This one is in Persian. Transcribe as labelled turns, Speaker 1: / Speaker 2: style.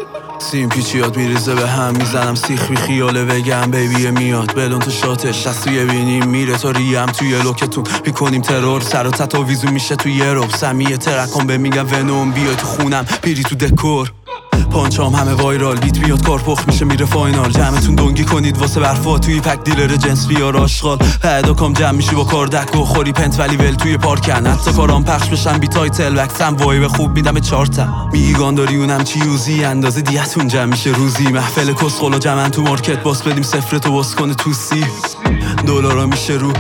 Speaker 1: سیم پیچیات میریزه به هم، میزنم سیخ بی خیاله بگم بیبیه میاد بلون تو شاتش از توی بینیم میره تا ریم توی لوکتون میکنیم ترور سر و تتاویزون میشه توی یه رب سمیه ترکان به میگم ونوم بیای تو خونم پیری تو دکور پانچام همه وایرال بیت بیاد کارپخ میشه میره فاینال جمعتون دنگی کنید واسه برفا توی پک دیلر جنس بیار آشغال پیدا کام جمع میشی با کاردک و خوری پنت ولی ول توی پارکن حتی کارام پخش بشن بی تایتل وقتم وایب خوب میدم به چارتم میگان داری اونم چی یوزی اندازه دیتون جمع میشه روزی محفل کسخلا جمعن تو مارکت باس بدیم صفر تو باس کنه توسی دلارا میشه رو